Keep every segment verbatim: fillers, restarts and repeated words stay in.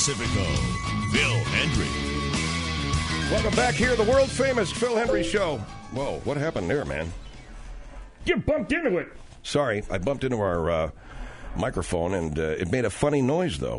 Pacifico, Phil Hendrie. Welcome back here, the world-famous Phil Hendrie Show. Whoa, what happened there, man? You bumped into it. Sorry, I bumped into our uh, microphone, and uh, it made a funny noise, though.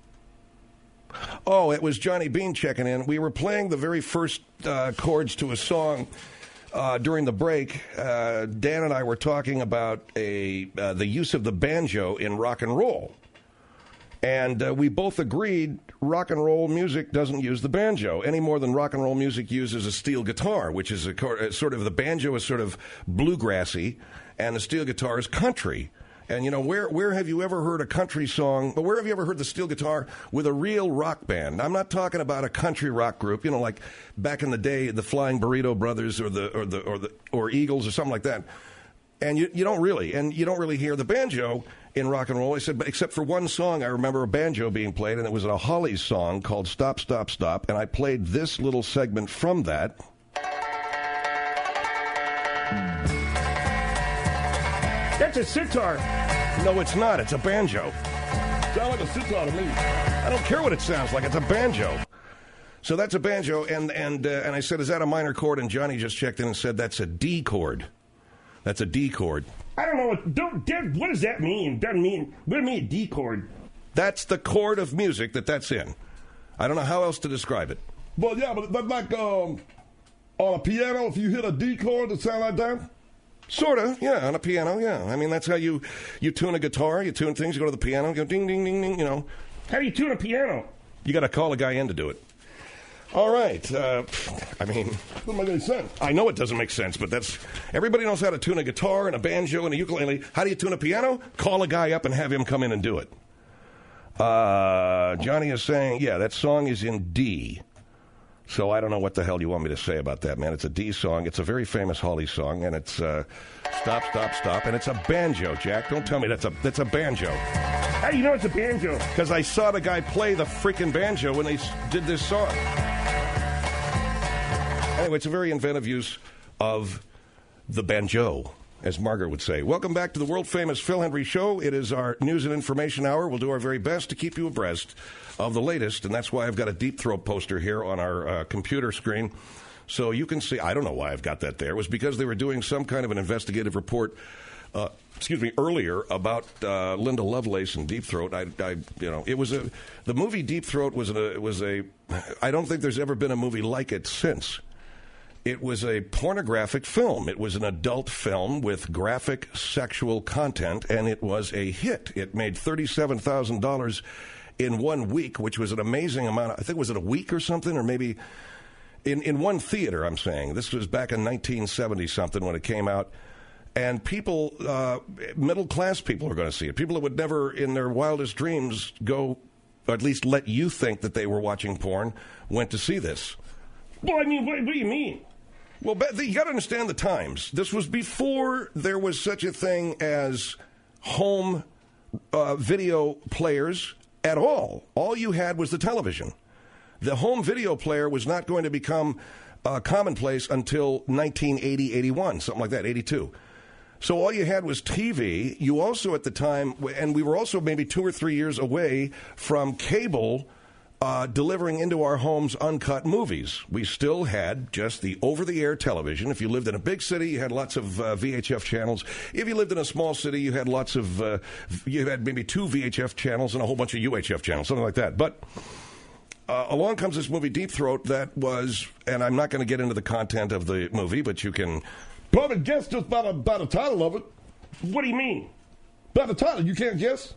Oh, it was Johnny Bean checking in. We were playing the very first uh, chords to a song uh, during the break. Uh, Dan and I were talking about a uh, the use of the banjo in rock and roll. And uh, we both agreed rock and roll music doesn't use the banjo any more than rock and roll music uses a steel guitar, which is a, sort of, the banjo is sort of bluegrassy, and the steel guitar is country. And, you know, where where have you ever heard a country song, or where have you ever heard the steel guitar with a real rock band? I'm not talking about a country rock group, you know, like back in the day, the Flying Burrito Brothers or the or the or the or Eagles or something like that. And you you don't really, and you don't really hear the banjo in rock and roll. I said, but except for one song, I remember a banjo being played, and it was a Hollies song called Stop, Stop, Stop, and I played this little segment from that. That's a sitar. No, it's not. It's a banjo. Sounds like a sitar to me. I don't care what it sounds like. It's a banjo. So that's a banjo, and and uh, and I said, is that a minor chord? And Johnny just checked in and said, that's a D chord. That's a D chord. I don't know. What, don't, Dad, what does that mean? Doesn't mean. What do you mean a D chord? That's the chord of music that that's in. I don't know how else to describe it. Well, yeah, but that's like um, on a piano, if you hit a D chord, it sound like that? Sort of, yeah, on a piano, yeah. I mean, that's how you, you tune a guitar, you tune things, you go to the piano, you go ding, ding, ding, ding, you know. How do you tune a piano? You got to call a guy in to do it. All right. Uh, I mean, doesn't make any sense. I know it doesn't make sense, but that's everybody knows how to tune a guitar and a banjo and a ukulele. How do you tune a piano? Call a guy up and have him come in and do it. Uh, Johnny is saying, yeah, that song is in D. So I don't know what the hell you want me to say about that, man. It's a D song. It's a very famous Holly song, and it's uh, Stop, Stop, Stop, and it's a banjo, Jack. Don't tell me that's a that's a banjo. How do you know it's a banjo? Because I saw the guy play the freaking banjo when they did this song. Anyway, it's a very inventive use of the banjo, as Margaret would say. Welcome back to the world-famous Phil Hendrie Show. It is our news and information hour. We'll do our very best to keep you abreast of the latest, and that's why I've got a Deep Throat poster here on our uh, computer screen. So you can see, I don't know why I've got that there. It was because they were doing some kind of an investigative report, uh, excuse me, earlier about uh, Linda Lovelace and Deep Throat. I, I, you know, it was a, the movie Deep Throat was a, was a, I don't think there's ever been a movie like it since. It was a pornographic film. It was an adult film with graphic sexual content, and it was a hit. It made thirty-seven thousand dollars in one week, which was an amazing amount. I think, was it a week or something, or maybe in, in one theater, I'm saying. This was back in nineteen seventy-something when it came out. And people, uh, middle-class people are going to see it. People that would never in their wildest dreams go, or at least let you think that they were watching porn, went to see this. Well, I mean, what, what do you mean? Well, you got to understand the times. This was before there was such a thing as home uh, video players at all. All you had was the television. The home video player was not going to become uh, commonplace until nineteen eighty, eighty-one, something like that, eighty-two. So all you had was T V. You also at the time, and we were also maybe two or three years away from cable Uh, delivering into our homes uncut movies. We still had just the over-the-air television. If you lived in a big city, you had lots of uh, V H F channels. If you lived in a small city, you had lots of, uh, you had maybe two V H F channels and a whole bunch of U H F channels, something like that. But uh, along comes this movie, Deep Throat, that was, and I'm not going to get into the content of the movie, but you can probably guess just by the, by the title of it. What do you mean? By the title, you can't guess?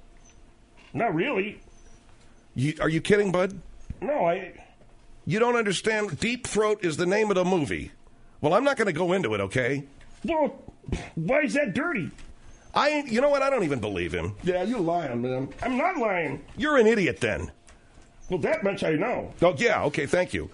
Not really. You, are you kidding, bud? No, I... You don't understand? Deep Throat is the name of the movie. Well, I'm not going to go into it, okay? Well, why is that dirty? I, you know what? I don't even believe him. Yeah, you're lying, man. I'm not lying. You're an idiot, then. Well, that much I know. Oh, yeah, okay, thank you.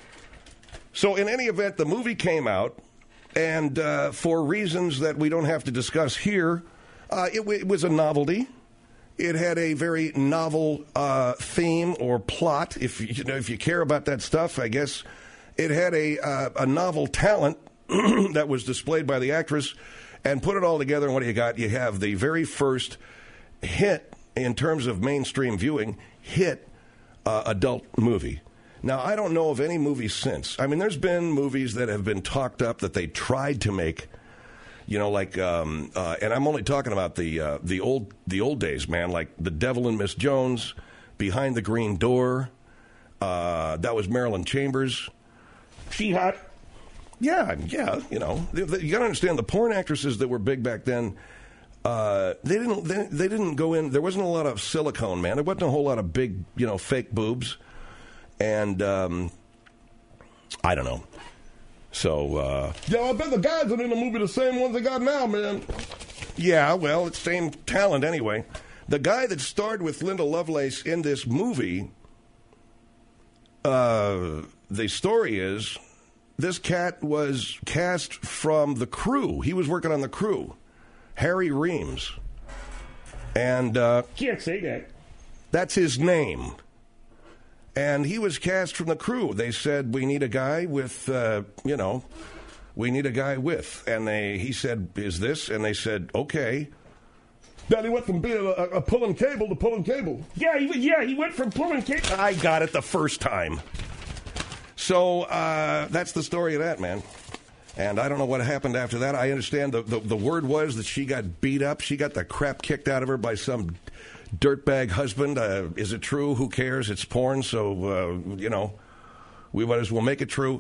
So, in any event, the movie came out, and uh, for reasons that we don't have to discuss here, uh, it, it was a novelty. It had a very novel uh, theme or plot. If you know, if you care about that stuff, I guess it had a uh, a novel talent that was displayed by the actress. And put it all together, and what do you got? You have the very first hit in terms of mainstream viewing hit uh, adult movie. Now, I don't know of any movie since. I mean, there's been movies that have been talked up that they tried to make, you know, like, um, uh, and I'm only talking about the uh, the old the old days, man, like The Devil and Miss Jones, Behind the Green Door. Uh, that was Marilyn Chambers. She hot. Yeah, yeah, you know, you got to understand the porn actresses that were big back then. Uh, they didn't. They, they didn't go in. There wasn't a lot of silicone, man. There wasn't a whole lot of big, you know, fake boobs, and um, I don't know. So uh, yeah, I bet the guys that are in the movie the same ones they got now, man. Yeah, well, it's same talent anyway. The guy that starred with Linda Lovelace in this movie. Uh, the story is. This cat was cast from the crew. He was working on the crew. Harry Reams. And uh, can't say that. That's his name. And he was cast from the crew. They said, we need a guy with, uh, you know, we need a guy with. And they, he said, is this? And they said, okay. Then he went from being a, a pulling cable to pulling cable. Yeah, he, yeah, he went from pulling cable. I got it the first time. So uh, that's the story of that, man. And I don't know what happened after that. I understand the, the, the word was that she got beat up. She got the crap kicked out of her by some dirtbag husband. Uh, is it true? Who cares? It's porn, so, uh, you know, we might as well make it true.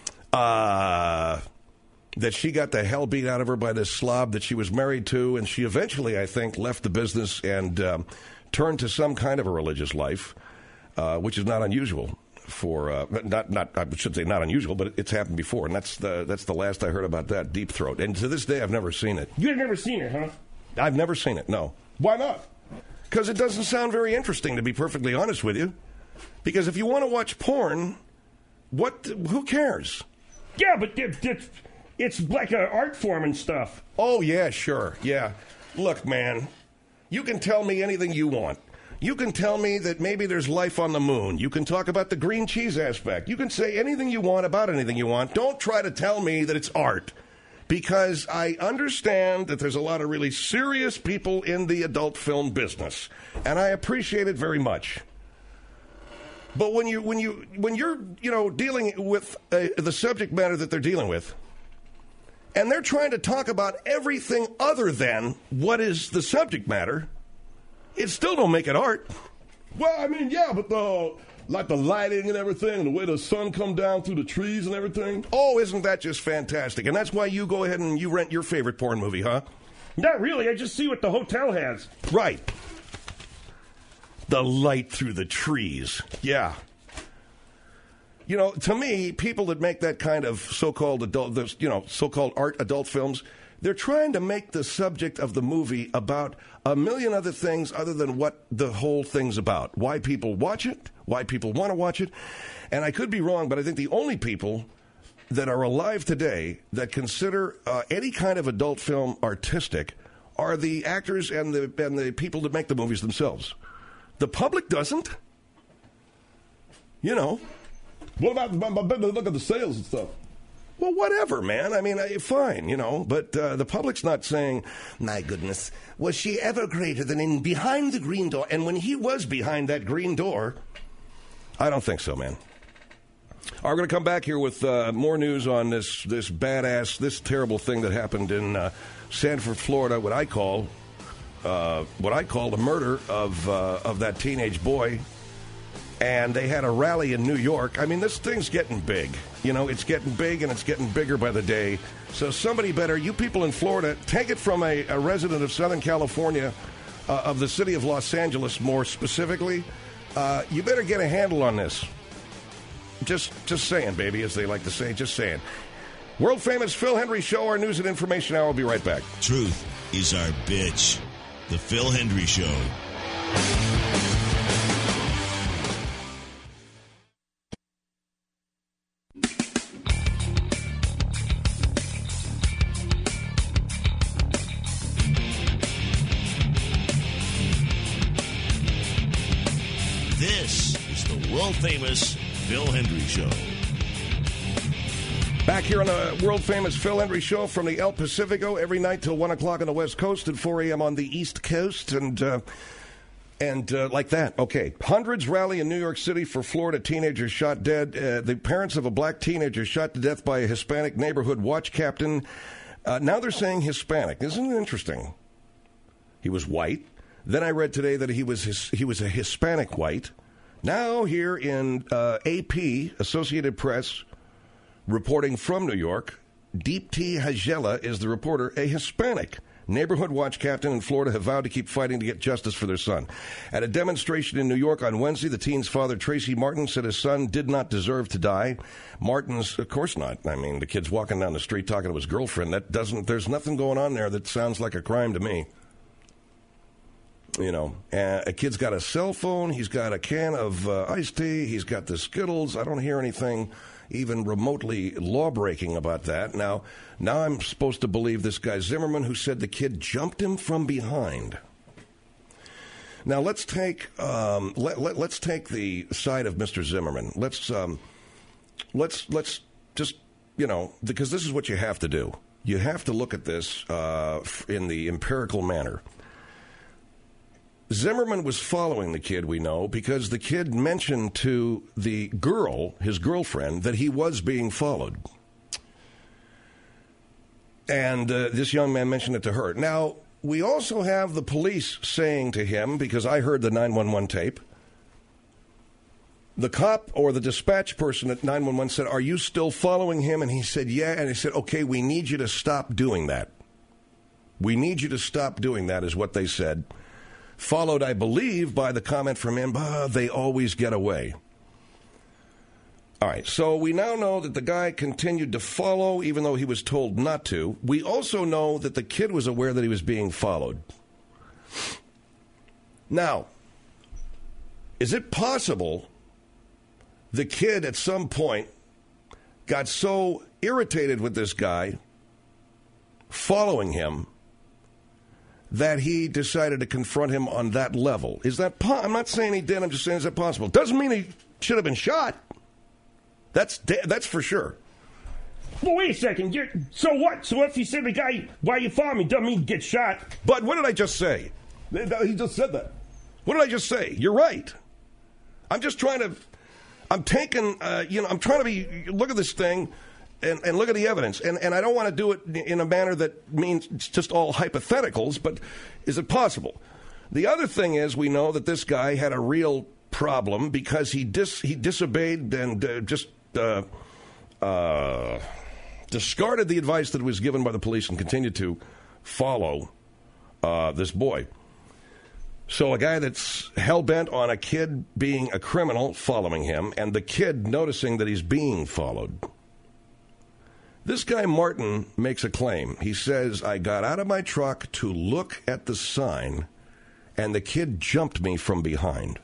Uh, that she got the hell beat out of her by this slob that she was married to, and she eventually, I think, left the business and um, turned to some kind of a religious life, uh, which is not unusual. For uh, not not I should say not unusual, but it's happened before, and that's the that's the last I heard about that, Deep Throat. And to this day, I've never seen it. You've never seen it, huh? I've never seen it. No. Why not? Because it doesn't sound very interesting, to be perfectly honest with you. Because if you want to watch porn, what? Who cares? Yeah, but it, it, it's like an art form and stuff. Oh yeah, sure, yeah. Look, man, you can tell me anything you want. You can tell me that maybe there's life on the moon. You can talk about the green cheese aspect. You can say anything you want about anything you want. Don't try to tell me that it's art. Because I understand that there's a lot of really serious people in the adult film business. And I appreciate it very much. But when you when you when you're, you know, dealing with uh, the subject matter that they're dealing with, and they're trying to talk about everything other than what is the subject matter, it still don't make it art. Well, I mean, yeah, but the like the lighting and everything, the way the sun come down through the trees and everything. Oh, isn't that just fantastic? And that's why you go ahead and you rent your favorite porn movie, huh? Not really. I just see what the hotel has. Right. The light through the trees. Yeah. You know, to me, people that make that kind of so-called adult, you know, so-called art adult films, they're trying to make the subject of the movie about a million other things other than what the whole thing's about. Why people watch it, why people want to watch it. And I could be wrong, but I think the only people that are alive today that consider uh, any kind of adult film artistic are the actors and the and the people that make the movies themselves. The public doesn't. You know. What about, I bet they look at the sales and stuff. Well, whatever, man. I mean, I, fine, you know. But uh, the public's not saying, my goodness, was she ever greater than in Behind the Green Door? And when he was behind that green door, I don't think so, man. All right, we're going to come back here with uh, more news on this this badass, this terrible thing that happened in uh, Sanford, Florida, what I call uh, what I call the murder of uh, of that teenage boy. And they had a rally in New York. I mean, this thing's getting big. You know, it's getting big, and it's getting bigger by the day. So somebody better, you people in Florida, take it from a, a resident of Southern California, uh, of the city of Los Angeles more specifically. Uh, you better get a handle on this. Just, just saying, baby, as they like to say, just saying. World famous Phil Hendrie Show, our news and information hour. We'll be right back. Truth is our bitch. The Phil Hendrie Show. Famous Phil Hendrie Show. Back here on the world-famous Phil Hendrie Show from the El Pacifico every night till one o'clock on the West Coast and four a.m. on the East Coast. And uh, And uh, like that. Okay. Hundreds rally in New York City for Florida teenager shot dead. Uh, the parents of a black teenager shot to death by a Hispanic neighborhood watch captain. Uh, now they're saying Hispanic. Isn't it interesting? He was white. Then I read today that he was his, he was a Hispanic white. Now here in uh, A P, Associated Press, reporting from New York, Deepti Hajela is the reporter, a Hispanic. Neighborhood watch captain in Florida have vowed to keep fighting to get justice for their son. At a demonstration in New York on Wednesday, the teen's father, Tracy Martin, said his son did not deserve to die. Martin's, of course not. I mean, the kid's walking down the street talking to his girlfriend. That doesn't, there's nothing going on there that sounds like a crime to me. You know, uh, a kid's got a cell phone. He's got a can of uh, iced tea. He's got the Skittles. I don't hear anything even remotely law-breaking about that. Now, now I'm supposed to believe this guy Zimmerman, who said the kid jumped him from behind. Now let's take um, let, let, let's take the side of Mister Zimmerman. Let's um, let's let's just you know because this is what you have to do. You have to look at this uh, in the empirical manner. Zimmerman was following the kid, we know, because the kid mentioned to the girl, his girlfriend, that he was being followed. And uh, this young man mentioned it to her. Now, we also have the police saying to him, because I heard the nine one one tape, the cop or the dispatch person at nine one one said, "Are you still following him?" And he said, "Yeah." And he said, "Okay, we need you to stop doing that. We need you to stop doing that," is what they said. Followed, I believe, by the comment from him, ah, "They always get away." All right, so we now know that the guy continued to follow even though he was told not to. We also know that the kid was aware that he was being followed. Now, is it possible the kid at some point got so irritated with this guy following him that he decided to confront him on that level? Is that po- I'm not saying he did, I'm just saying, is that possible? Doesn't mean he should have been shot. That's da- that's for sure. Well, wait a second. You're, so what? So if you said the guy, "Why you follow me?" doesn't mean get shot. But what did I just say? He just said that. What did I just say? You're right. I'm just trying to, I'm taking, uh, you know, I'm trying to be, look at this thing and, and look at the evidence. And, and I don't want to do it in a manner that means it's just all hypotheticals, but is it possible? The other thing is, we know that this guy had a real problem because he dis, he disobeyed and uh, just uh, uh, discarded the advice that was given by the police and continued to follow uh, this boy. So a guy that's hell-bent on a kid being a criminal following him, and the kid noticing that he's being followed. This guy Martin makes a claim. He says, "I got out of my truck to look at the sign, and the kid jumped me from behind."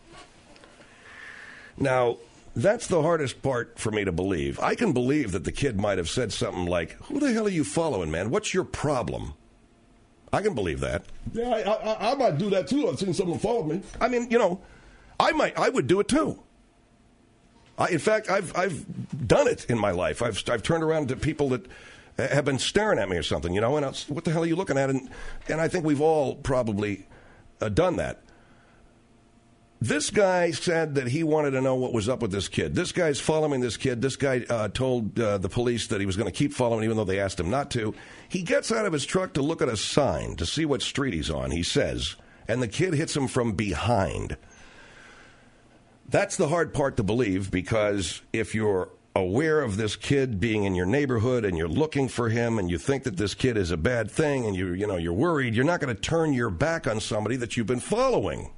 Now, that's the hardest part for me to believe. I can believe that the kid might have said something like, "Who the hell are you following, man? What's your problem?" I can believe that. Yeah, I, I, I might do that too. I've seen someone follow me. I mean, you know, I might, I would do it too. I, in fact, I've, I've done it in my life. I've, I've turned around to people that have been staring at me or something, you know, and I was, what the hell are you looking at? And, and I think we've all probably uh, done that. This guy said that he wanted to know what was up with this kid. This guy's following this kid. This guy uh, told uh, the police that he was going to keep following even though they asked him not to. He gets out of his truck to look at a sign to see what street he's on, he says, and the kid hits him from behind. That's the hard part to believe, because if you're aware of this kid being in your neighborhood and you're looking for him and you think that this kid is a bad thing and you you know you're worried, you're not going to turn your back on somebody that you've been following.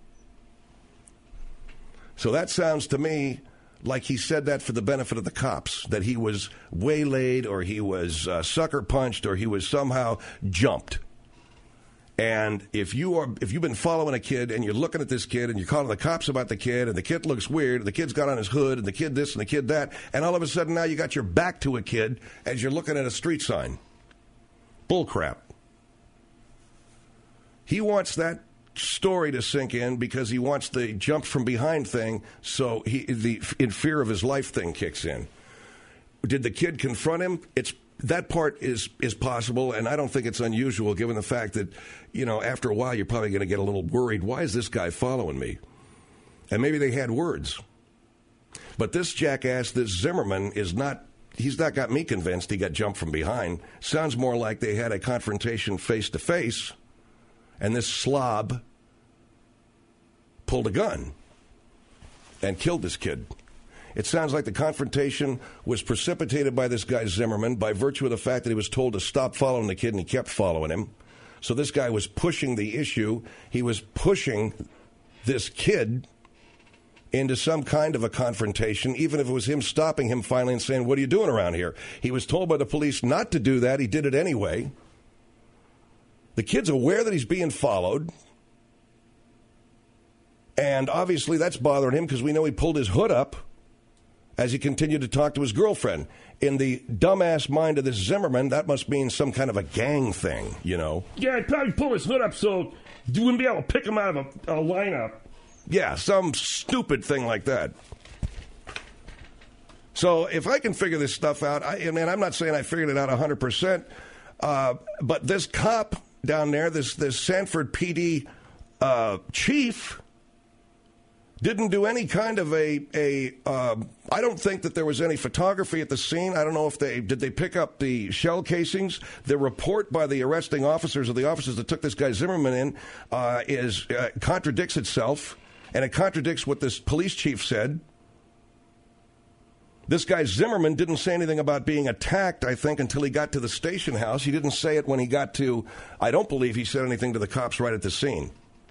So that sounds to me like he said that for the benefit of the cops, that he was waylaid or he was uh, sucker punched or he was somehow jumped. And if you are, if you've been following a kid and you're looking at this kid and you're calling the cops about the kid and the kid looks weird, and the kid's got on his hood and the kid this and the kid that, and all of a sudden now you got your back to a kid as you're looking at a street sign. Bullcrap. He wants that story to sink in because he wants the jump from behind thing, so he the in fear of his life thing kicks in. Did the kid confront him? It's that part is is possible, and I don't think it's unusual given the fact that, you know, after a while you're probably going to get a little worried. Why is this guy following me? And maybe they had words. But this jackass, this Zimmerman, is not, he's not got me convinced he got jumped from behind. Sounds more like they had a confrontation face to face, and this slob pulled a gun and killed this kid. It sounds like the confrontation was precipitated by this guy Zimmerman by virtue of the fact that he was told to stop following the kid, and he kept following him. So this guy was pushing the issue. He was pushing this kid into some kind of a confrontation, even if it was him stopping him finally and saying, "What are you doing around here?" He was told by the police not to do that. He did it anyway. The kid's aware that he's being followed. And obviously that's bothering him because we know he pulled his hood up as he continued to talk to his girlfriend. In the dumbass mind of this Zimmerman, that must mean some kind of a gang thing, you know? Yeah, he'd probably pull his hood up so you wouldn't be able to pick him out of a, a lineup. Yeah, some stupid thing like that. So if I can figure this stuff out, I, I mean, I'm not saying I figured it out one hundred percent, uh, but this cop down there, this, this Sanford P D uh, chief, didn't do any kind of a, a uh, I don't think that there was any photography at the scene. I don't know if they, did they pick up the shell casings? The report by the arresting officers or the officers that took this guy Zimmerman in uh, is uh, contradicts itself, and it contradicts what this police chief said. This guy Zimmerman didn't say anything about being attacked, I think, until he got to the station house. He didn't say it when he got to, I don't believe he said anything to the cops right at the scene.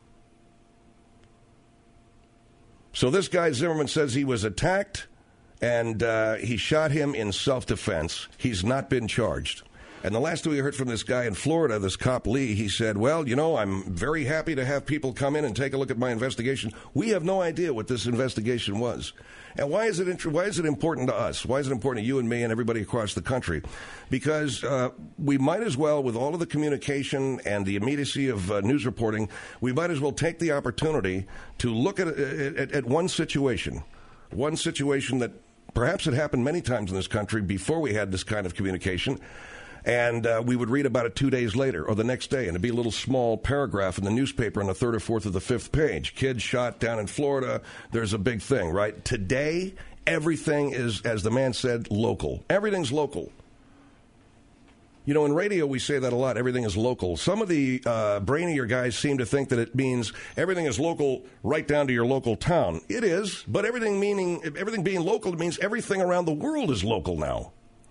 So this guy Zimmerman says he was attacked, and uh, he shot him in self-defense. He's not been charged. And the last we heard from this guy in Florida, this cop Lee, he said, well, you know, I'm very happy to have people come in and take a look at my investigation. We have no idea what this investigation was. And why is it int- why is it important to us? Why is it important to you and me and everybody across the country? Because uh, we might as well, with all of the communication and the immediacy of uh, news reporting, we might as well take the opportunity to look at, at, at one situation, one situation that perhaps had happened many times in this country before we had this kind of communication. And uh, we would read about it two days later or the next day, and it'd be a little small paragraph in the newspaper on the third or fourth or the fifth page. Kid shot down in Florida. There's a big thing, right? Today, everything is, as the man said, local. Everything's local. You know, in radio, we say that a lot. Everything is local. Some of the uh, brainier guys seem to think that it means everything is local right down to your local town. It is, but everything meaning everything being local means everything around the world is local now.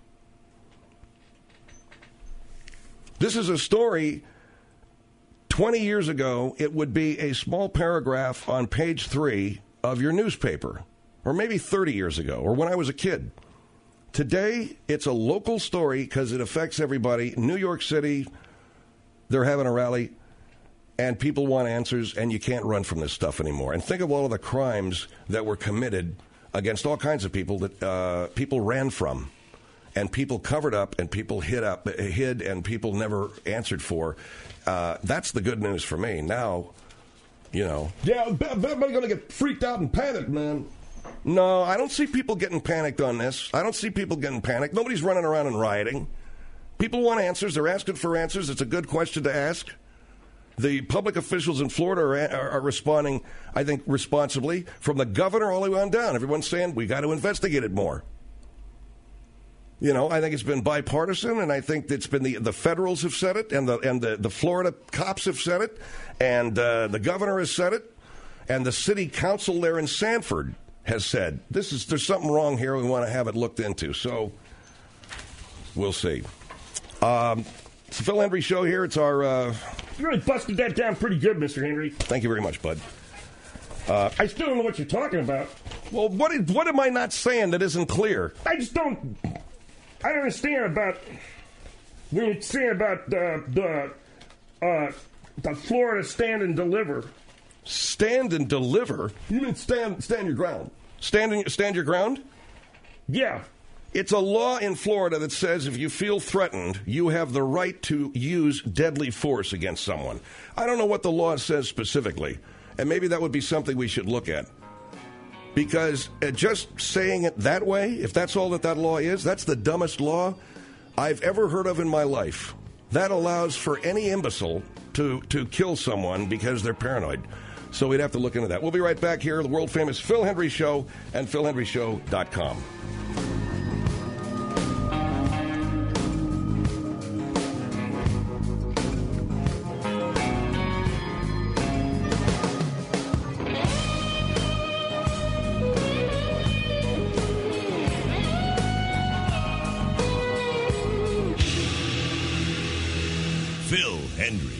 This is a story, twenty years ago, it would be a small paragraph on page three of your newspaper, or maybe thirty years ago, or when I was a kid. Today, it's a local story because it affects everybody. New York City, they're having a rally, and people want answers, and you can't run from this stuff anymore. And think of all of the crimes that were committed against all kinds of people that uh, people ran from. And people covered up, and people hid up, hid, and people never answered for. Uh, that's the good news for me. Now, you know. Yeah, everybody's going to get freaked out and panicked, man. No, I don't see people getting panicked on this. I don't see people getting panicked. Nobody's running around and rioting. People want answers. They're asking for answers. It's a good question to ask. The public officials in Florida are, are, are responding, I think, responsibly. From the governor all the way on down, everyone's saying, we got to investigate it more. You know, I think it's been bipartisan, and I think it's been the the federals have said it, and the and the, the Florida cops have said it, and uh, the governor has said it, and the city council there in Sanford has said this is there's something wrong here. We want to have it looked into. So we'll see. Um, it's the Phil Hendrie Show here. It's our. Uh, you really busted that down pretty good, Mister Henry. Thank you very much, bud. Uh, I still don't know what you're talking about. Well, what is, what am I not saying that isn't clear? I just don't. I don't understand about when you're saying about uh, the uh, the Florida stand and deliver. Stand and deliver? You mean stand stand your ground? Stand in, stand your ground? Yeah. It's a law in Florida that says if you feel threatened, you have the right to use deadly force against someone. I don't know what the law says specifically, and maybe that would be something we should look at. Because uh, just saying it that way, if that's all that that law is, that's the dumbest law I've ever heard of in my life. That allows for any imbecile to, to kill someone because they're paranoid. So we'd have to look into that. We'll be right back here, the world-famous Phil Hendrie Show and phil hendrie show dot com. Phil Hendrie.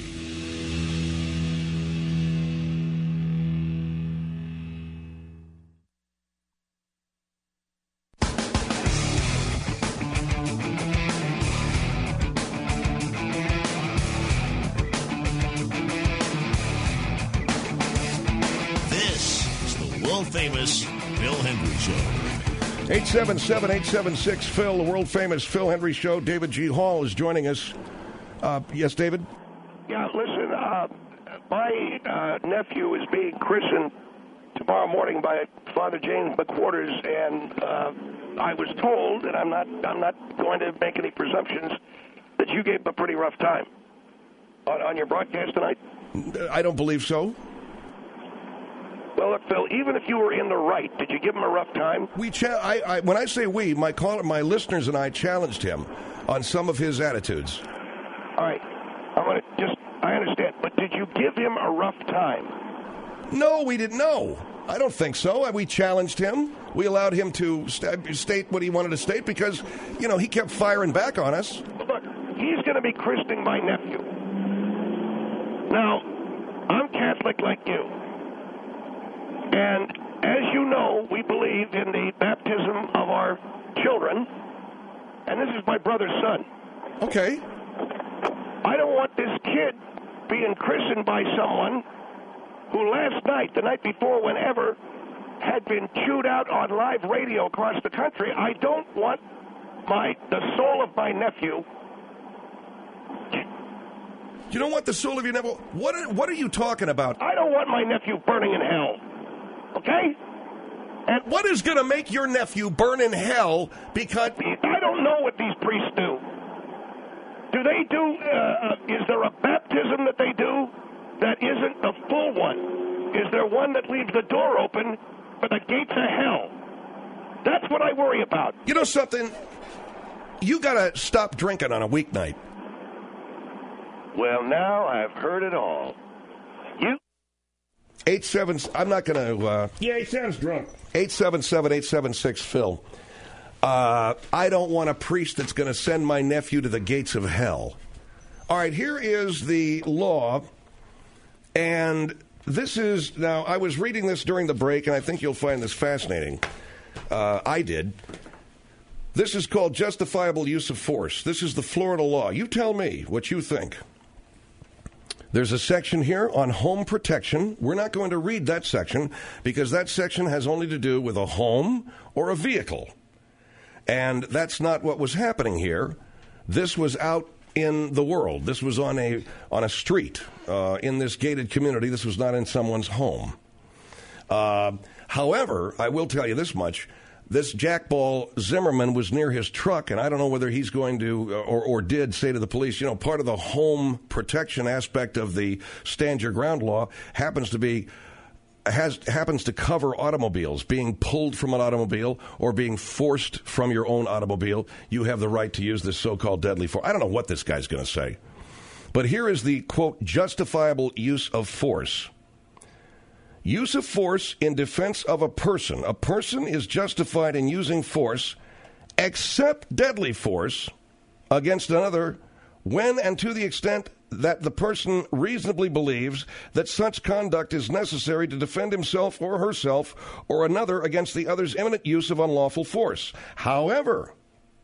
This is the world-famous Phil Hendrie Show. eight seven seven, eight seven six, Phil, the world-famous Phil Hendrie Show. David G. Hall is joining us. Uh, yes, David? Yeah, listen, uh, my uh, nephew is being christened tomorrow morning by Father James McQuarters, and uh, I was told, and I'm not, I'm not going to make any presumptions, that you gave him a pretty rough time on, on your broadcast tonight. I don't believe so. Well, look, Phil, even if you were in the right, did you give him a rough time? We, cha- I, I, when I say we, my caller, my listeners and I challenged him on some of his attitudes. All right, I'm going to just, I understand, but did you give him a rough time? No, we didn't know. I don't think so. We challenged him. We allowed him to st- state what he wanted to state because, you know, he kept firing back on us. Look, he's going to be christening my nephew. Now, I'm Catholic like you. And as you know, we believe in the baptism of our children. And this is my brother's son. Okay. I don't want this kid being christened by someone who last night, the night before, whenever, had been chewed out on live radio across the country. I don't want my the soul of my nephew. You don't want the soul of your nephew? What are, what are you talking about? I don't want my nephew burning in hell. Okay? And what is going to make your nephew burn in hell because... I don't know what these priests do. Do they do, uh, is there a baptism that they do that isn't the full one? Is there one that leaves the door open for the gates of hell? That's what I worry about. You know something? You got to stop drinking on a weeknight. Well, now I've heard it all. You... Eight seven. I'm not going to... Uh, yeah, he sounds drunk. eight seven seven, eight seven six, Phil. Uh, I don't want a priest that's going to send my nephew to the gates of hell. All right, here is the law, and this is, now, I was reading this during the break, and I think you'll find this fascinating. Uh, I did. This is called justifiable use of force. This is the Florida law. You tell me what you think. There's a section here on home protection. We're not going to read that section because that section has only to do with a home or a vehicle. And that's not what was happening here. This was out in the world. This was on a on a street uh, in this gated community. This was not in someone's home. Uh, however, I will tell you this much. This jackball Zimmerman was near his truck, and I don't know whether he's going to or, or did say to the police, you know, part of the home protection aspect of the stand your ground law happens to be has happens to cover automobiles, being pulled from an automobile or being forced from your own automobile. You have the right to use this so-called deadly force. I don't know what this guy's going to say. But here is the, quote, justifiable use of force. Use of force in defense of a person. A person is justified in using force, except deadly force, against another when and to the extent that the person reasonably believes that such conduct is necessary to defend himself or herself or another against the other's imminent use of unlawful force. However,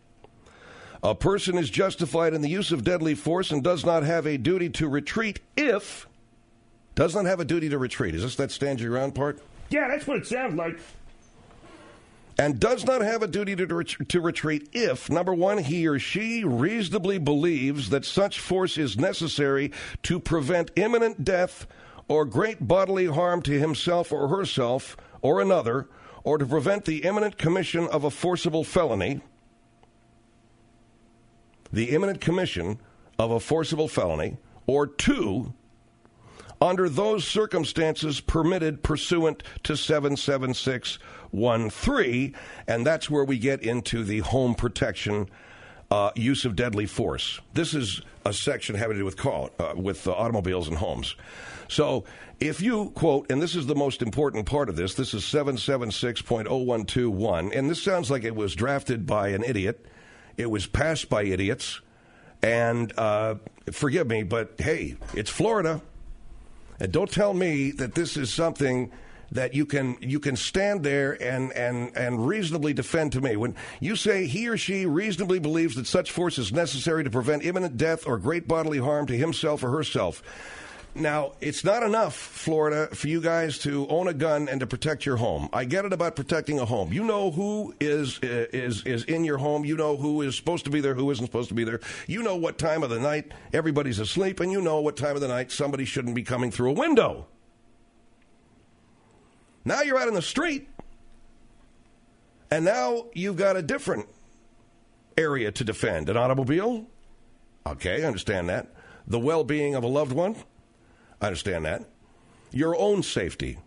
a person is justified in the use of deadly force and does not have a duty to retreat if... Does not have a duty to retreat. Is this that stand your ground part? Yeah, that's what it sounds like. And does not have a duty to, ret- to retreat if, number one, he or she reasonably believes that such force is necessary to prevent imminent death or great bodily harm to himself or herself or another, or to prevent the imminent commission of a forcible felony, the imminent commission of a forcible felony, or two, under those circumstances permitted pursuant to seven seven six one three, and that's where we get into the home protection uh, use of deadly force. This is a section having to do with call, uh, with uh, automobiles and homes. So if you, quote, and this is the most important part of this, this is seven seven six point oh one two one, and this sounds like it was drafted by an idiot. It was passed by idiots, and uh, forgive me, but hey, it's Florida. And don't tell me that this is something that you can you can stand there and, and, and reasonably defend to me. When you say he or she reasonably believes that such force is necessary to prevent imminent death or great bodily harm to himself or herself. Now, it's not enough, Florida, for you guys to own a gun and to protect your home. I get it about protecting a home. You know who is is is in your home. You know who is supposed to be there, who isn't supposed to be there. You know what time of the night everybody's asleep, and you know what time of the night somebody shouldn't be coming through a window. Now you're out in the street, and now you've got a different area to defend. An automobile? Okay, I understand that. The well-being of a loved one? I understand that. Your own safety.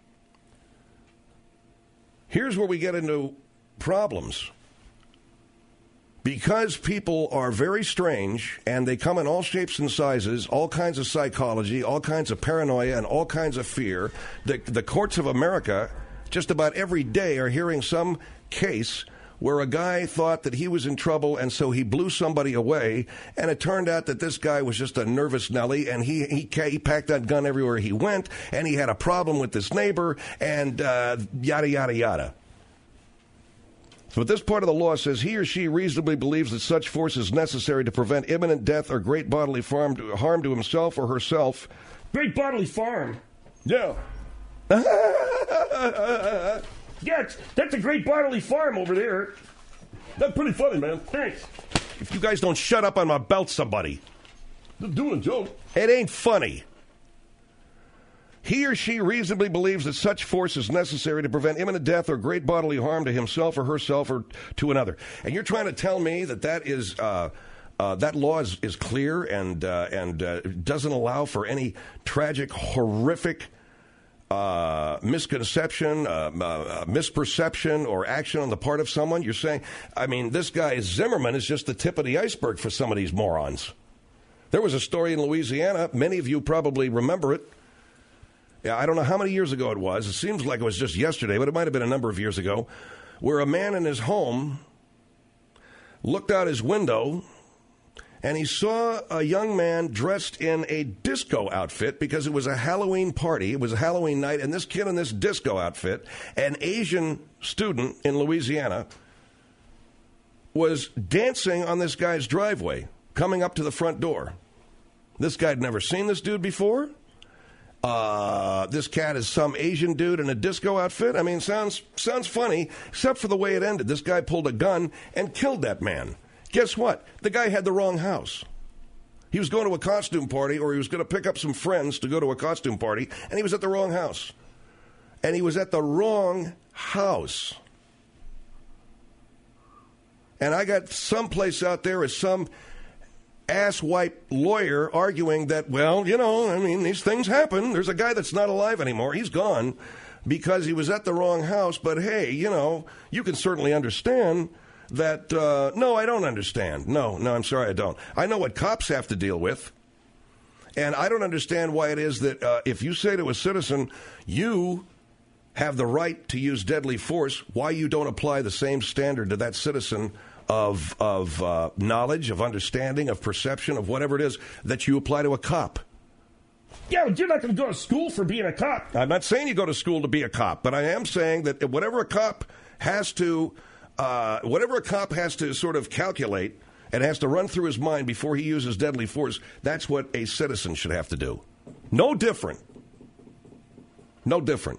Here's where we get into problems. Because people are very strange, and they come in all shapes and sizes, all kinds of psychology, all kinds of paranoia, and all kinds of fear, the, the courts of America just about every day are hearing some case where a guy thought that he was in trouble, and so he blew somebody away, and it turned out that this guy was just a nervous Nelly, and he he, he packed that gun everywhere he went, and he had a problem with this neighbor, and uh, yada, yada, yada. So this part of the law says he or she reasonably believes that such force is necessary to prevent imminent death or great bodily harm to, harm to himself or herself. Great bodily harm. Yeah. Yeah, it's, that's a great bodily farm over there. That's pretty funny, man. Thanks. If you guys don't shut up, I'm going to belt somebody. Just doing a joke. It ain't funny. He or she reasonably believes that such force is necessary to prevent imminent death or great bodily harm to himself or herself or to another. And you're trying to tell me that that is uh, uh, that law is, is clear and uh, and uh, doesn't allow for any tragic, horrific uh, misconception, uh, uh, misperception, or action on the part of someone? You're saying, I mean, this guy Zimmerman is just the tip of the iceberg for some of these morons. There was a story in Louisiana. Many of you probably remember it. Yeah, I don't know how many years ago it was. It seems like it was just yesterday, but it might have been a number of years ago, where a man in his home looked out his window and he saw a young man dressed in a disco outfit because it was a Halloween party. It was a Halloween night, and this kid in this disco outfit, an Asian student in Louisiana, was dancing on this guy's driveway, coming up to the front door. This guy had never seen this dude before. Uh, this cat is some Asian dude in a disco outfit. I mean, sounds sounds funny, except for the way it ended. This guy pulled a gun and killed that man. Guess what? The guy had the wrong house. He was going to a costume party, or he was going to pick up some friends to go to a costume party, and he was at the wrong house. And he was at the wrong house. And I got someplace out there as some asswipe lawyer arguing that, well, you know, I mean, these things happen. There's a guy that's not alive anymore. He's gone because he was at the wrong house. But, hey, you know, you can certainly understand that. Uh, no, I don't understand. No, no, I'm sorry, I don't. I know what cops have to deal with. And I don't understand why it is that uh, if you say to a citizen, you have the right to use deadly force, why you don't apply the same standard to that citizen of of uh, knowledge, of understanding, of perception, of whatever it is that you apply to a cop. Yeah, but you're not going to go to school for being a cop. I'm not saying you go to school to be a cop, but I am saying that whatever a cop has to, uh, whatever a cop has to sort of calculate and has to run through his mind before he uses deadly force, that's what a citizen should have to do. No different. No different.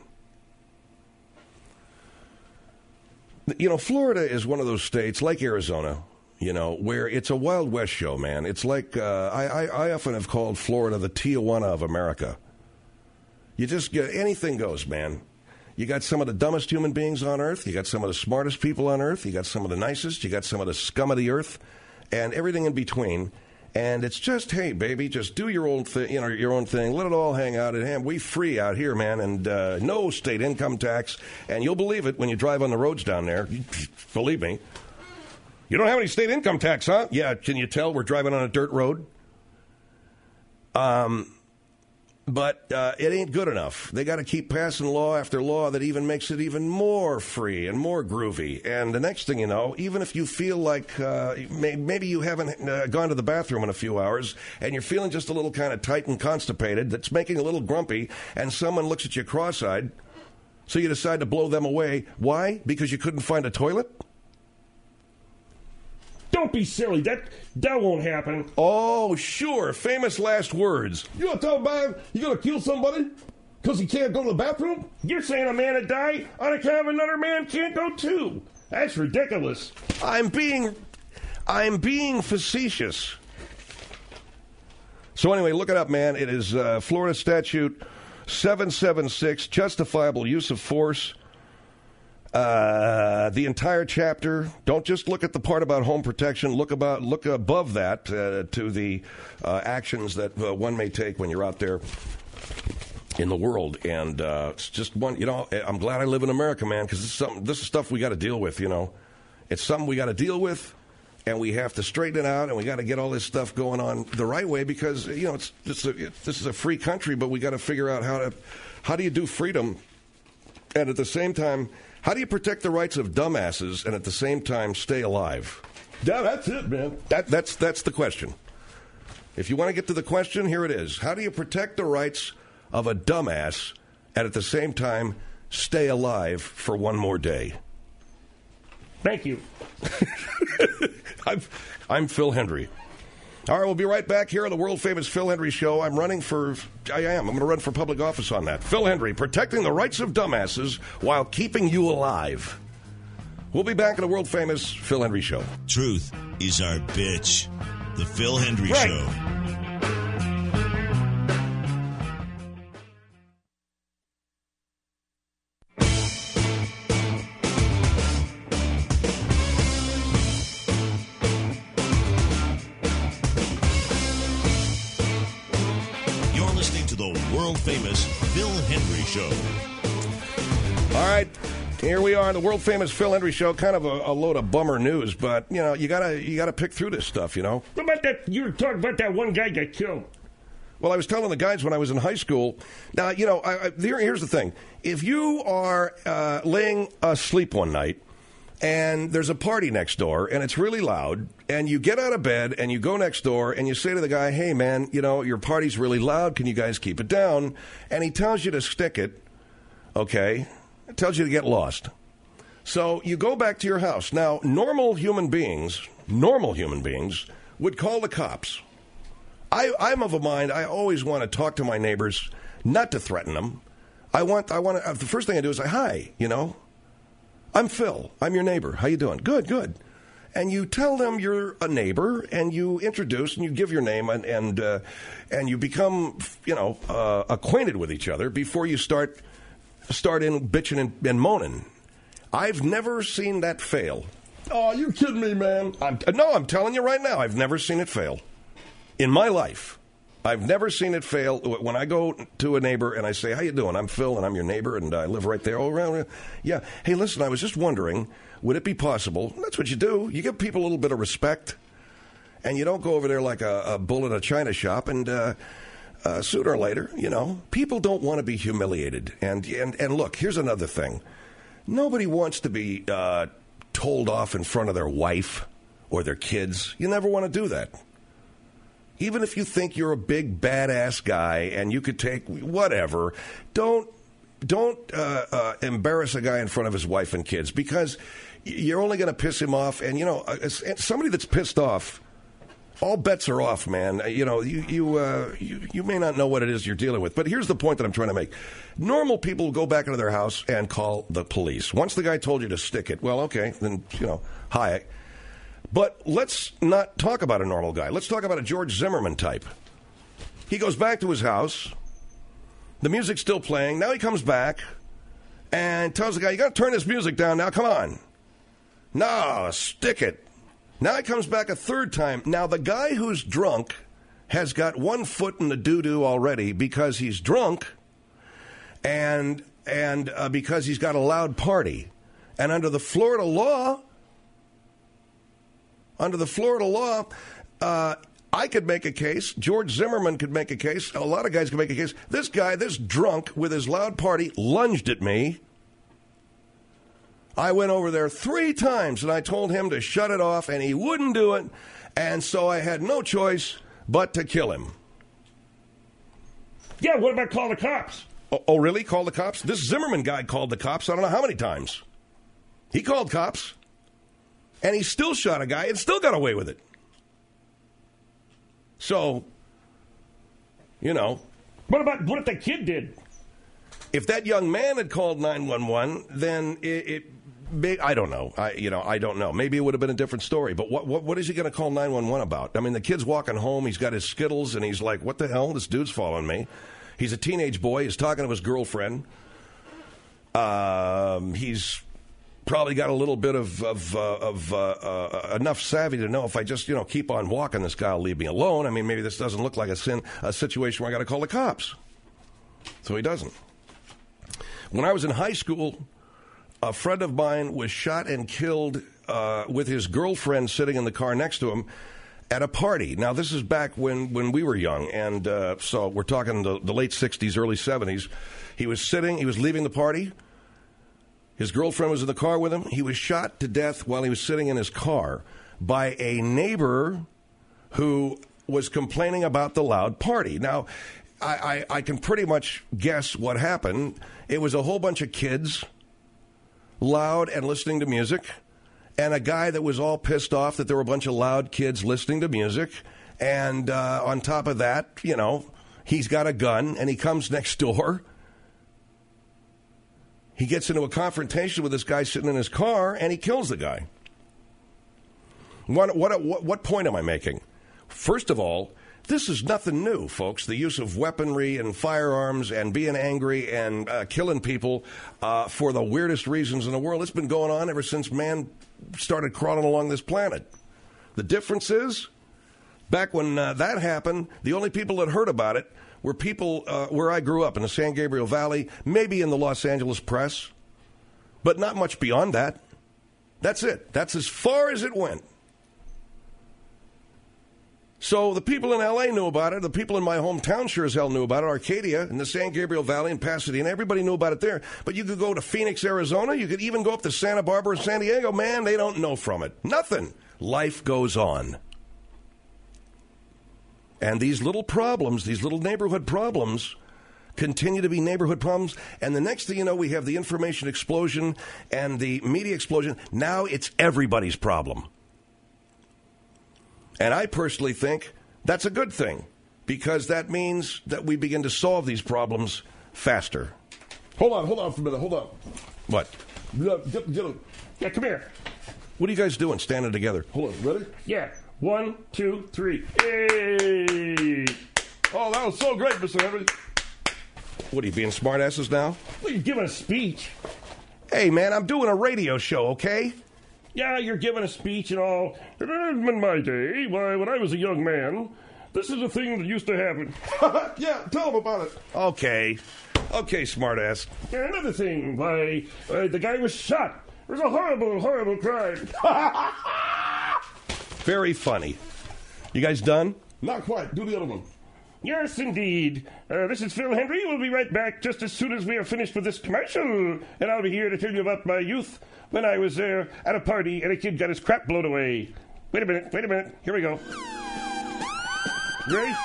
You know, Florida is one of those states, like Arizona, you know, where it's a Wild West show, man. It's like, uh, I, I, I often have called Florida the Tijuana of America. You just get, anything goes, man. You got some of the dumbest human beings on earth. You got some of the smartest people on earth. You got some of the nicest. You got some of the scum of the earth. and everything in between. And it's just, hey, baby, just do your own thing, you know, your own thing. Let it all hang out at hand. We free out here, man, and uh, no state income tax. And you'll believe it when you drive on the roads down there. Believe me. You don't have any state income tax, huh? Yeah, can you tell we're driving on a dirt road? Um, but uh, it ain't good enough. They got to keep passing law after law that even makes it even more free and more groovy. And the next thing you know, even if you feel like uh, may, maybe you haven't uh, gone to the bathroom in a few hours and you're feeling just a little kind of tight and constipated, that's making a little grumpy, and someone looks at you cross-eyed, so you decide to blow them away. Why? Because you couldn't find a toilet? Don't be silly. That that won't happen. Oh, sure. Famous last words. You gonna tell a man you gonna kill somebody because he can't go to the bathroom? You're saying a man to die on account of another man can't go too. That's ridiculous. I'm being, I'm being facetious. So anyway, look it up, man. It is uh, Florida Statute seven seven six, justifiable use of force. Uh, the entire chapter. Don't just look at the part about home protection. Look about look above that uh, to the uh, actions that uh, one may take when you're out there in the world. And uh, it's just one. You know, I'm glad I live in America, man, because this is something. This is stuff we got to deal with. You know, it's something we got to deal with, and we have to straighten it out, and we got to get all this stuff going on the right way because you know it's just a, it, this is a free country, but we got to figure out how to how do you do freedom, and at the same time. How do you protect the rights of dumbasses and at the same time stay alive? Yeah, that's it, man. That, that's, that's the question. If you want to get to the question, here it is. How do you protect the rights of a dumbass and at the same time stay alive for one more day? Thank you. I'm, I'm Phil Hendrie. All right, we'll be right back here on the world-famous Phil Hendrie Show. I'm running for, I am, I'm going to run for public office on that. Phil Hendrie, protecting the rights of dumbasses while keeping you alive. We'll be back in the world-famous Phil Hendrie Show. Truth is our bitch. The Phil Hendrie Right. Show. World-famous Phil Hendrie Show. All right, here we are, the world-famous Phil Hendrie Show. Kind of a, a load of bummer news, but you know you gotta you gotta pick through this stuff. You know. What about that? You were talking about that one guy got killed. Well, I was telling the guys when I was in high school. Now, you know, I, I, here, here's the thing: if you are uh, laying asleep one night and there's a party next door and it's really loud, and you get out of bed and you go next door and you say to the guy, hey, man, you know, your party's really loud. Can you guys keep it down? And he tells you to stick it, okay? It tells you to get lost. So you go back to your house. Now, normal human beings, normal human beings would call the cops. I, I'm of a mind, I always want to talk to my neighbors, not to threaten them. I want, I want to, the first thing I do is say, hi, you know. I'm Phil. I'm your neighbor. How you doing? Good, good. And you tell them you're a neighbor, and you introduce, and you give your name, and and, uh, and you become, you know, uh, acquainted with each other before you start start in bitching and, and moaning. I've never seen that fail. Oh, you kidding me, man? I'm, no, I'm telling you right now, I've never seen it fail in my life. I've never seen it fail. When I go to a neighbor and I say, how you doing? I'm Phil, and I'm your neighbor, and I live right there. Oh, around. Yeah. Hey, listen, I was just wondering, would it be possible? That's what you do. You give people a little bit of respect, and you don't go over there like a, a bull in a china shop, and uh, uh, sooner or later, you know, people don't want to be humiliated. And, and, and look, here's another thing. Nobody wants to be uh, told off in front of their wife or their kids. You never want to do that. Even if you think you're a big badass guy and you could take whatever, don't don't uh, uh, embarrass a guy in front of his wife and kids, because you're only going to piss him off. And you know, somebody that's pissed off, all bets are off, man. You know, you you, uh, you you may not know what it is you're dealing with, but here's the point that I'm trying to make. Normal people go back into their house and call the police. Once the guy told you to stick it, well, okay, then you know, hi. But let's not talk about a normal guy. Let's talk about a George Zimmerman type. He goes back to his house. The music's still playing. Now he comes back and tells the guy, you got to turn this music down now. Come on. No, stick it. Now he comes back a third time. Now the guy who's drunk has got one foot in the doo-doo already because he's drunk and and uh, because he's got a loud party. And under the Florida law, under the Florida law, uh, I could make a case. George Zimmerman could make a case. A lot of guys could make a case. This guy, this drunk with his loud party, lunged at me. I went over there three times, and I told him to shut it off, and he wouldn't do it. And so I had no choice but to kill him. Yeah, what about call the cops? Oh, oh, really? Call the cops? This Zimmerman guy called the cops I don't know how many times. He called cops, and he still shot a guy and still got away with it. So, you know. What about what if the kid did? If that young man had called nine one one, then it, it may, I don't know. I you know I don't know. Maybe it would have been a different story. But what what what is he going to call nine one one about? I mean, the kid's walking home. He's got his Skittles, and he's like, "What the hell? This dude's following me." He's a teenage boy. He's talking to his girlfriend. Um, he's probably got a little bit of of, uh, of uh, uh, enough savvy to know if I just you know keep on walking, this guy will leave me alone. I mean, maybe this doesn't look like a sin, a situation where I got to call the cops. So he doesn't. When I was in high school, a friend of mine was shot and killed uh, with his girlfriend sitting in the car next to him at a party. Now, this is back when, when we were young, and uh, so we're talking the, the late sixties, early seventies. He was sitting, he was leaving the party. His girlfriend was in the car with him. He was shot to death while he was sitting in his car by a neighbor who was complaining about the loud party. Now, I, I, I can pretty much guess what happened. It was a whole bunch of kids, loud and listening to music, and a guy that was all pissed off that there were a bunch of loud kids listening to music. And uh, on top of that, you know, he's got a gun, and he comes next door. He gets into a confrontation with this guy sitting in his car, and he kills the guy. What, what, what, what point am I making? First of all, this is nothing new, folks. The use of weaponry and firearms and being angry and uh, killing people uh, for the weirdest reasons in the world. It's been going on ever since man started crawling along this planet. The difference is, back when uh, that happened, the only people that heard about it were people uh, where I grew up in the San Gabriel Valley, maybe in the Los Angeles press, but not much beyond that. That's it. That's as far as it went. So the people in L A knew about it. The people in my hometown sure as hell knew about it. Arcadia, in the San Gabriel Valley, in Pasadena, everybody knew about it there. But you could go to Phoenix, Arizona. You could even go up to Santa Barbara, San Diego. Man, they don't know from it. Nothing. Life goes on. And these little problems, these little neighborhood problems, continue to be neighborhood problems. And the next thing you know, we have the information explosion and the media explosion. Now it's everybody's problem. And I personally think that's a good thing, because that means that we begin to solve these problems faster. Hold on, hold on for a minute, hold on. What? Get, get, get a... Yeah, come here. What are you guys doing standing together? Hold on, ready? Yeah. One, two, three. Hey! Oh, that was so great, Mister Henry. What, are you being smartasses now? Well, you're giving a speech. Hey, man, I'm doing a radio show, okay? Yeah, you're giving a speech and all. In my day, why, when I was a young man, this is a thing that used to happen. Yeah, tell them about it. Okay. Okay, smartass. Yeah, another thing, why, uh, the guy was shot. It was a horrible, horrible crime. Very funny. You guys done? Not quite. Do the other one. Yes, indeed. Uh, this is Phil Hendry. We'll be right back just as soon as we are finished with this commercial. And I'll be here to tell you about my youth when I was there at a party and a kid got his crap blown away. Wait a minute, wait a minute. Here we go. Ready?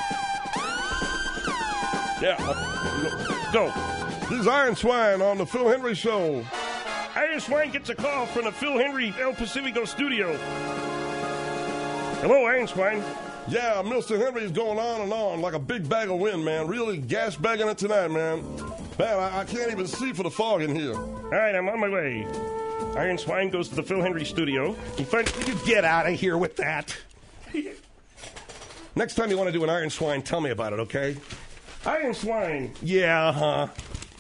Yeah. Go. This is Iron Swine on the Phil Hendry Show. Iron Swine gets a call from the Phil Hendry El Pacifico studio. Hello, Iron Swine. Yeah, Mister Henry's going on and on like a big bag of wind, man. Really gas bagging it tonight, man. Man, I, I can't even see for the fog in here. All right, I'm on my way. Iron Swine goes to the Phil Hendry studio. He finds... You get out of here with that. Next time you want to do an Iron Swine, tell me about it, okay? Iron Swine. Yeah, huh?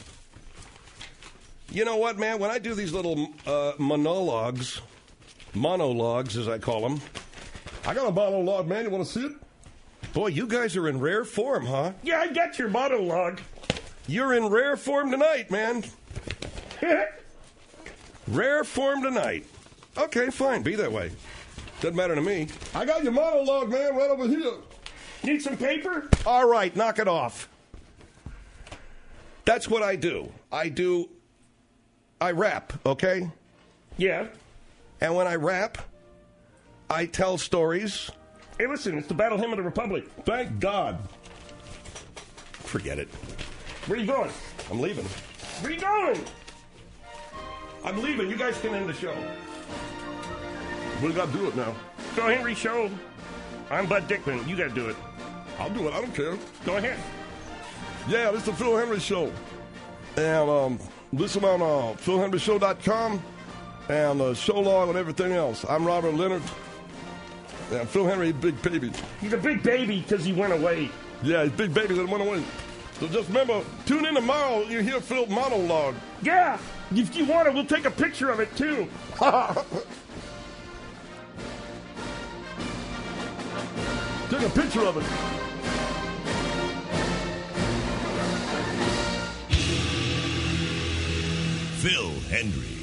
You know what, man? When I do these little uh, monologues, monologues as I call them, I got a monologue, man. You want to see it? Boy, you guys are in rare form, huh? Yeah, I got your monologue. You're in rare form tonight, man. Rare form tonight. Okay, fine. Be that way. Doesn't matter to me. I got your monologue, man, right over here. Need some paper? All right, knock it off. That's what I do. I do, I rap, okay? Yeah. And when I rap, I tell stories. Hey, listen, it's the Battle Hymn of the Republic. Thank God. Forget it. Where you going? I'm leaving. Where you going? I'm leaving. You guys can end the show. We got to do it now. Phil Henry Show. I'm Bud Dickman. You got to do it. I'll do it. I don't care. Go ahead. Yeah, this is the Phil Henry Show. And um, listen on uh, phil henry show dot com and uh, show log and everything else. I'm Robert Leonard. And Phil Henry, big baby. He's a big baby because he went away. Yeah, he's big baby that went away. So just remember, tune in tomorrow. You hear Phil monologue. Yeah. If you want it, we'll take a picture of it, too. Take a picture of it. Phil Hendry.